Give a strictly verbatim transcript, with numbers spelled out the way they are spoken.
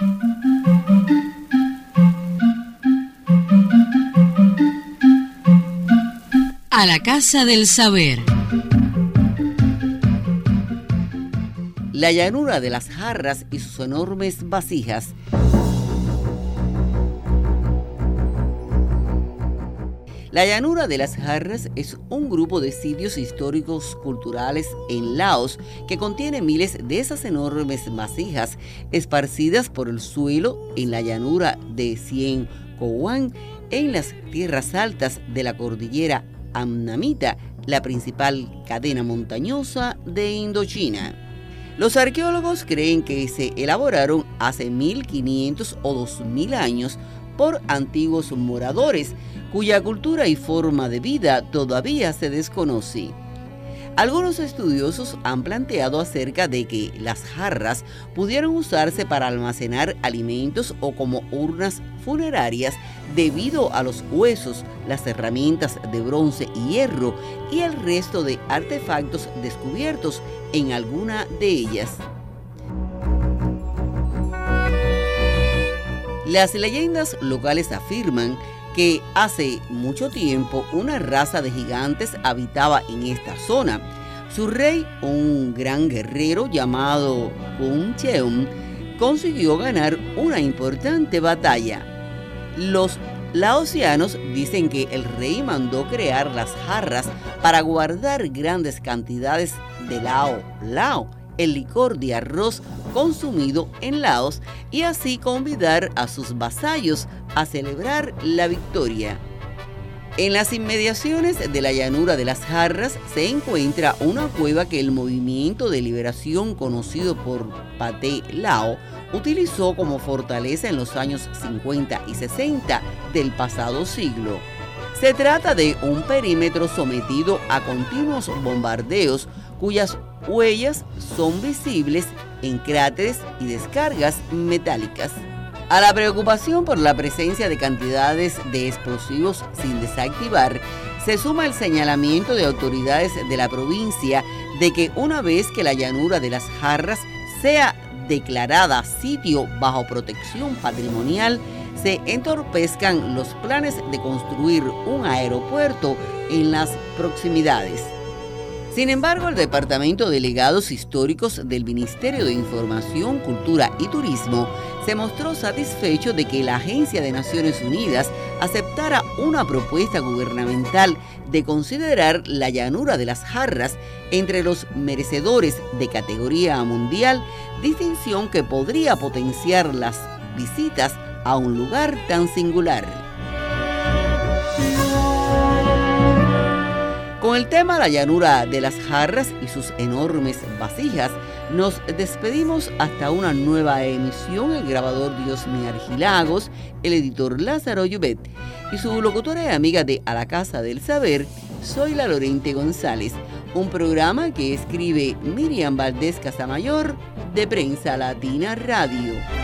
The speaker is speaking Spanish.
A la Casa del Saber. La llanura de las jarras y sus enormes vasijas. La llanura de las jarras es un grupo de sitios históricos culturales en Laos que contiene miles de esas enormes vasijas esparcidas por el suelo en la llanura de Siem Khoan, en las tierras altas de la cordillera Amnamita, la principal cadena montañosa de Indochina. Los arqueólogos creen que se elaboraron hace mil quinientos o dos mil años por antiguos moradores, cuya cultura y forma de vida todavía se desconoce. Algunos estudiosos han planteado acerca de que las jarras pudieron usarse para almacenar alimentos o como urnas funerarias debido a los huesos, las herramientas de bronce y hierro y el resto de artefactos descubiertos en alguna de ellas. Las leyendas locales afirman que hace mucho tiempo una raza de gigantes habitaba en esta zona. Su rey, un gran guerrero llamado Kun Cheum, consiguió ganar una importante batalla. Los laosianos dicen que el rey mandó crear las jarras para guardar grandes cantidades de lao lao, el licor de arroz consumido en Laos, y así convidar a sus vasallos a celebrar la victoria. En las inmediaciones de la llanura de las jarras se encuentra una cueva que el movimiento de liberación conocido por Pathet Lao utilizó como fortaleza en los años cincuenta y sesenta del pasado siglo. Se trata de un perímetro sometido a continuos bombardeos cuyas huellas son visibles en cráteres y descargas metálicas. A la preocupación por la presencia de cantidades de explosivos sin desactivar, se suma el señalamiento de autoridades de la provincia de que una vez que la llanura de las jarras sea declarada sitio bajo protección patrimonial, se entorpezcan los planes de construir un aeropuerto en las proximidades. Sin embargo, el Departamento de Legados Históricos del Ministerio de Información, Cultura y Turismo se mostró satisfecho de que la Agencia de Naciones Unidas aceptara una propuesta gubernamental de considerar la llanura de las jarras entre los merecedores de categoría mundial, distinción que podría potenciar las visitas a un lugar tan singular. Con el tema La llanura de las jarras y sus enormes vasijas, nos despedimos hasta una nueva emisión. El grabador Diosme Argilagos, el editor Lázaro Llobet y su locutora y amiga de A la Casa del Saber, soy la Lorente González. Un programa que escribe Miriam Valdés Casamayor de Prensa Latina Radio.